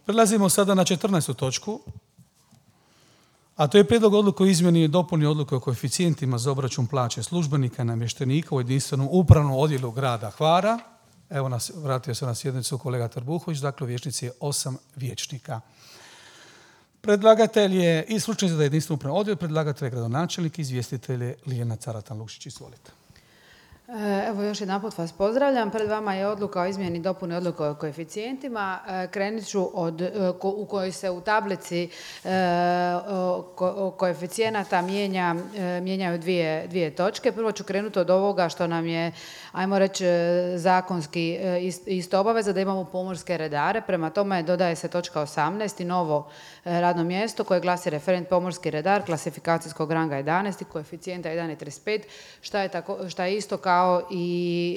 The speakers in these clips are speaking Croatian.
Prelazimo sada na 14. točku, a to je prijedlog odluke o izmjeni i dopuni odluke o koeficijentima za obračun plaće službenika i namještenika u jedinstvenom upravnom odjelu grada Hvara. Evo vratio se na sjednicu kolega Trbuhović, dakle u vijećnici je 8 vijećnika. Predlagatelj je i stručnjak za jedinstveni upravni odjel, predlagatelj je gradonačelnik, izvjestitelj je Ljiljana Caratan-Luksić. Izvolite. Evo još jedanput vas pozdravljam. Pred vama je odluka o izmjeni i dopuni odluke o koeficijentima. Krenut ću u kojoj se u tablici koeficijenata mijenjaju dvije točke. Prvo ću krenuti od ovoga što nam je, ajmo reći, zakonski isto obaveza, da imamo pomorske redare. Prema tome dodaje se točka 18 i novo radno mjesto koje glasi referent pomorski redar klasifikacijskog ranga 11 i koeficijenta 1,35, šta je isto kao i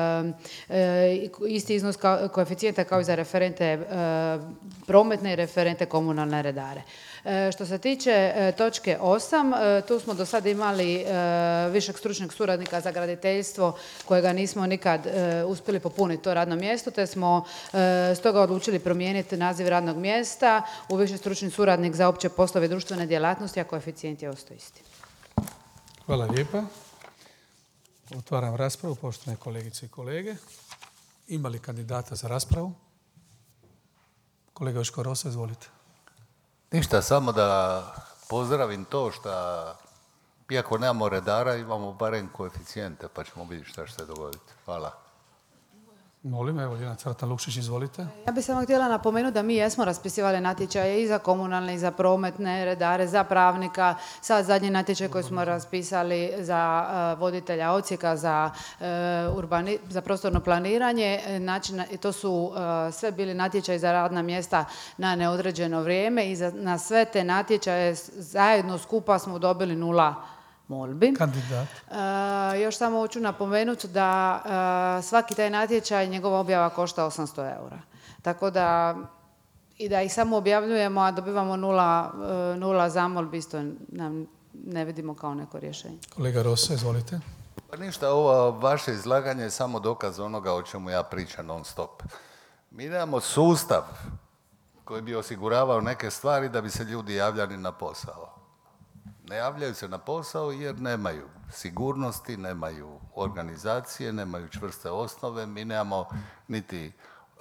isti iznos koeficijenta kao i za referente prometne i referente komunalne redare. Što se tiče točke 8, tu smo do sada imali višeg stručnog suradnika za graditeljstvo kojega nismo nikad uspjeli popuniti to radno mjesto, te smo stoga odlučili promijeniti naziv radnog mjesta u viši stručni suradnik za opće poslove i društvene djelatnosti, a koeficijent je ostao isti. Hvala lijepa. Otvaram raspravu, poštovane kolegice i kolege. Ima li kandidata za raspravu? Kolega Joško Rosa, izvolite. Ništa, samo da pozdravim to što, iako nemamo redara, imamo barem koeficijente, pa ćemo vidjeti šta će se dogoditi. Hvala. Molim, evo Ljiljana Caratan-Luksić, izvolite. Ja bih samo htjela napomenuti da mi jesmo raspisivali natječaje i za komunalne i za prometne redare, za pravnika. Sad zadnji natječaj koji smo raspisali za voditelja odsjeka, za prostorno planiranje. To su sve bili natječaji za radna mjesta na neodređeno vrijeme i na sve te natječaje zajedno skupa smo dobili 0 molbi. Kandidat. Još samo hoću napomenuti da svaki taj natječaj, njegova objava košta 800 eura. Tako da i da ih samo objavljujemo, a dobivamo 0 zamolbi, isto nam ne vidimo kao neko rješenje. Kolega Rosa, izvolite. Pa ništa, ovo vaše izlaganje je samo dokaz onoga o čemu ja pričam non stop. Mi nemamo sustav koji bi osiguravao neke stvari da bi se ljudi javljali na posao. Ne javljaju se na posao jer nemaju sigurnosti, nemaju organizacije, nemaju čvrste osnove. Mi nemamo niti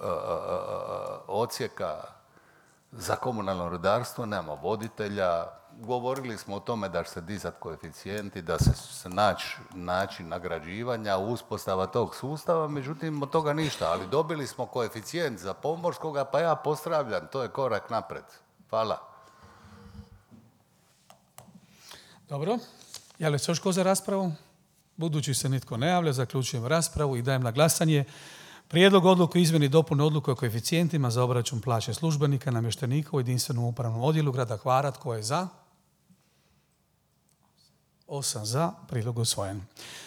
odsjeka za komunalno redarstvo, nemamo voditelja. Govorili smo o tome da će se dizati koeficijenti, da se naći način nagrađivanja, uspostava tog sustava, međutim od toga ništa. Ali dobili smo koeficijent za pomorskoga, pa ja pozdravljam, to je korak napred. Hvala. Dobro, javlja se još tko za raspravu? Budući se nitko ne javlja, zaključujem raspravu i dajem na glasanje prijedlog odluke o izmjeni i dopuni odluke o koeficijentima za obračun plaće službenika i namještenika u jedinstvenom upravnom odjelu grada Hvara. Tko je za? 8 za, prijedlog usvojen.